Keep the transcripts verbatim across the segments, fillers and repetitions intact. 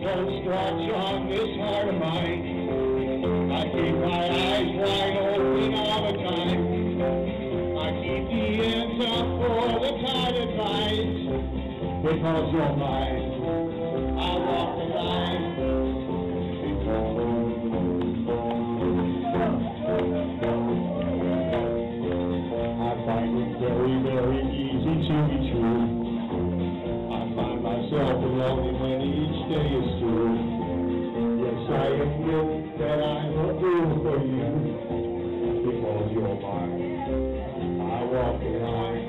Ghost walks on this heart of mine. I keep my eyes wide open all the time. I keep the ends up for the tide advice. Because you're mine, I walk the line. I find it very, very easy to be true. I find myself alone when each day is through. Yes, I admit that I'm a fool for you. Because you're mine, I walk the line.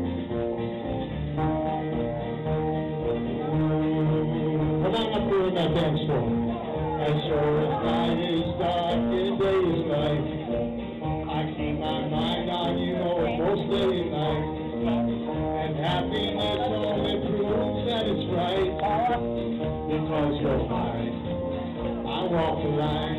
Come on up here in that dance floor. As sure as night is dark and day is light, I keep my mind on you almost day and night. And happiness only proves that it's right. Because you're mine, I walk the line.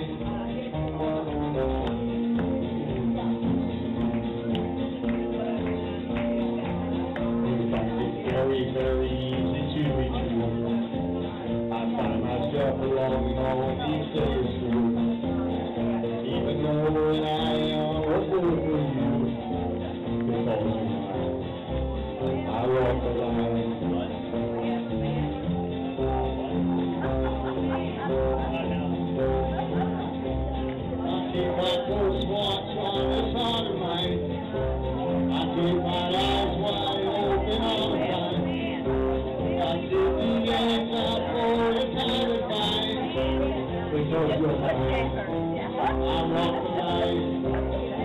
It's very, very easy to be true. I find myself alone on these days through. Even though when I am a fool for you. Because you're mine, I walk the line. I keep my close watch on this heart of mine. I keep my eyes wide open all the time. I keep the ends up for the time to find. Because you're mine, I walk the line.